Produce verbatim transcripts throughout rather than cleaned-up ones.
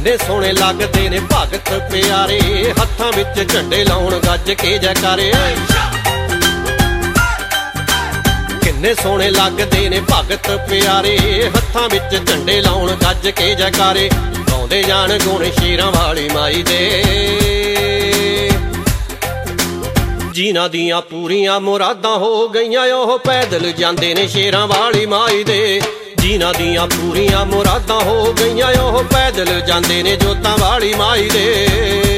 ਕਿੰਨੇ ਸੋਹਣੇ ਲੱਗਦੇ ਨੇ ਭਗਤ ਪਿਆਰੇ, ਹੱਥਾਂ ਵਿੱਚ ਝੰਡੇ ਲਾਉਣ ਗੱਜ ਕੇ ਜੈਕਾਰੇ। ਕਿੰਨੇ ਸੋਹਣੇ ਲੱਗਦੇ ਨੇ ਭਗਤ ਪਿਆਰੇ, ਹੱਥਾਂ ਵਿੱਚ ਝੰਡੇ ਲਾਉਣ ਗੱਜ ਕੇ ਜੈਕਾਰੇ। ਗਾਉਂਦੇ ਜਾਣ ਗੁਣ ਸ਼ੇਰਾਂ ਵਾਲੀ ਮਾਈ ਦੇ, ਜਿਨ੍ਹਾਂ ਦੀਆਂ ਪੂਰੀਆਂ ਮੁਰਾਦਾਂ ਹੋ ਗਈਆਂ ਉਹ ਪੈਦਲ ਜਾਂਦੇ ਨੇ ਸ਼ੇਰਾਂ ਵਾਲੀ ਮਾਈ ਦੇ। ਜਿਨ੍ਹਾਂ ਦੀਆਂ ਪੂਰੀਆਂ ਮੁਰਾਦਾਂ ਹੋ ਗਈਆਂ ਉਹ ਪੈਦਲ ਜਾਂਦੇ ਨੇ ਜੋਤਾਂ ਵਾਲੀ ਮਾਈ ਦੇ।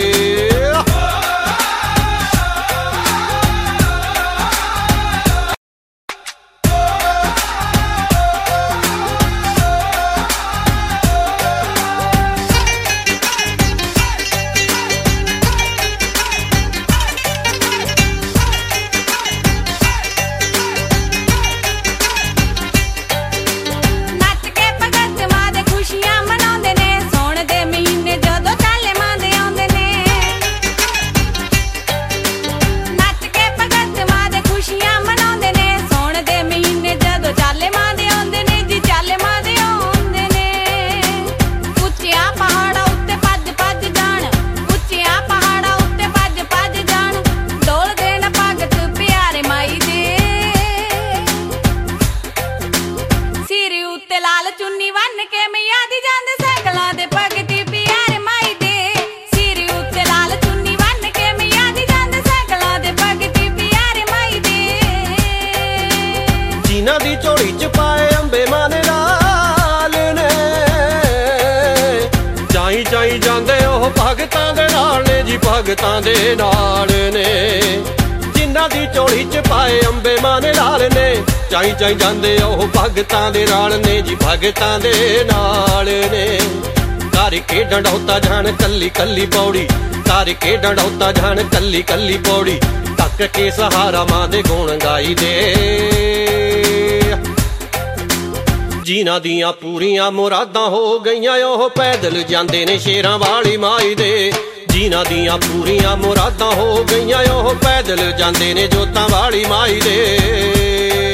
ਜਿਨ੍ਹਾਂ ਦੀ ਝੋਲੀ ਚ ਪਾਏ ਅੰਬੇ ਮਾਂ ਨੇ ਲਾਲ ਨੇ, ਚਾਈ ਚਾਈ ਜਾਂਦੇ ਉਹ ਭਗਤਾਂ ਦੇ ਨਾਲ ਨੇ ਜੀ, ਭਗਤਾਂ ਦੇ ਨਾਲ ਨੇ। ਜਿਨ੍ਹਾਂ ਦੀ ਝੋਲੀ ਚ ਪਾਏ ਅੰਬੇ ਮਾਂ ਨੇ ਲਾਲ ਨੇ, ਚਾਈ ਚਾਈ ਜਾਂਦੇ ਉਹ ਭਗਤਾਂ ਦੇ ਨਾਲ ਨੇ ਜੀ, ਭਗਤਾਂ ਦੇ ਨਾਲ ਨੇ। ਕਰਕੇ ਡੰਡੌਤਾ ਜਾਣ ਕੱਲੀ ਕੱਲੀ ਪੌੜੀ, ਕਰਕੇ ਡੰਡੌਤਾ ਜਾਣ ਕੱਲੀ ਕੱਲੀ ਪੌੜੀ, ਤੱਕ ਕੇ ਸਹਾਰਾ ਮਾਂ ਦੇ ਗੁਣ ਗਾਈ ਦੇ। ਜਿਨ੍ਹਾਂ ਦੀਆਂ ਪੂਰੀਆਂ ਮੁਰਾਦਾਂ ਹੋ ਗਈਆਂ ਉਹ ਪੈਦਲ ਜਾਂਦੇ ਨੇ ਸ਼ੇਰਾਂ ਵਾਲੀ ਮਾਈ ਦੇ। ਜਿਨ੍ਹਾਂ ਦੀਆਂ ਪੂਰੀਆਂ ਮੁਰਾਦਾਂ ਹੋ ਗਈਆਂ ਉਹ ਪੈਦਲ ਜਾਂਦੇ ਨੇ ਜੋਤਾਂ ਵਾਲੀ ਮਾਈ ਦੇ।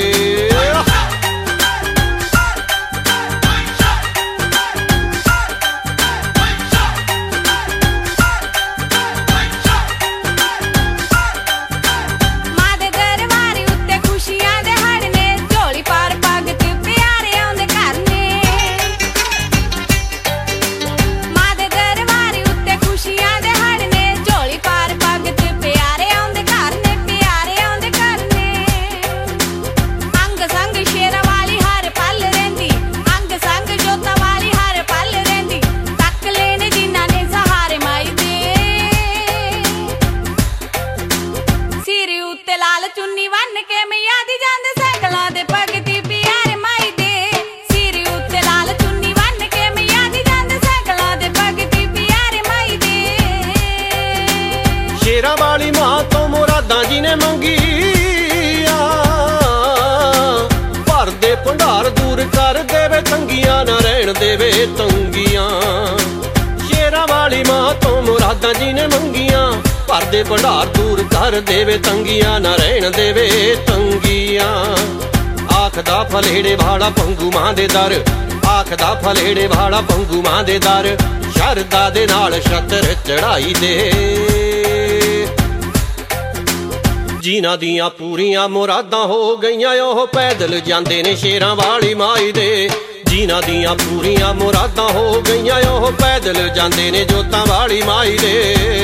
ਸ਼ੇਰਾਂ ਵਾਲੀ ਮਾਂ ਤੋਂ ਮੁਰਾਦਾਂ ਜਿਹਨੇ ਮੰਗੀਆਂ, ਭਰਦੇ ਭੰਡਾਰ ਦੂਰ ਕਰ ਦੇਵੇ ਤੰਗੀਆਂ, ਨਾ ਰਹਿਣ ਦੇਵੇ ਤੰਗੀਆਂ। ਸ਼ੇਰਾਂ ਵਾਲੀ ਮਾਂ ਤੋਂ ਮੁਰਾਦਾਂ ਜਿਹਨੇ ਮੰਗੀਆਂ, ਭਰਦੇ ਭੰਡਾਰ ਦੂਰ ਕਰ ਦੇਵੇ ਤੰਗੀਆਂ, ਨਾ ਰਹਿਣ ਦੇਵੇ ਤੰਗੀਆਂ। ਆਖਦਾ ਫਲੇੜੇ ਵਾਲਾ ਪੰਗੂ ਮਾਂ ਦੇ ਦਰ, ਆਖਦਾ ਫਲੇੜੇ ਵਾਲਾ ਪੰਗੂ ਮਾਂ ਦੇ ਦਰ, ਸ਼ਰਧਾ ਦੇ ਨਾਲ ਛਤਰ ਚੜਾਈ ਦੇ। ਜਿਨ੍ਹਾਂ ਦੀਆਂ ਪੂਰੀਆਂ ਮੁਰਾਦਾਂ ਹੋ ਗਈਆਂ ਉਹ ਪੈਦਲ ਜਾਂਦੇ ਨੇ ਸ਼ੇਰਾਂ ਵਾਲੀ ਮਾਈ ਦੇ। ਜਿਨ੍ਹਾਂ ਦੀਆਂ ਪੂਰੀਆਂ ਮੁਰਾਦਾਂ ਹੋ ਗਈਆਂ ਉਹ ਪੈਦਲ ਜਾਂਦੇ ਨੇ ਜੋਤਾਂ ਵਾਲੀ ਮਾਈ ਦੇ।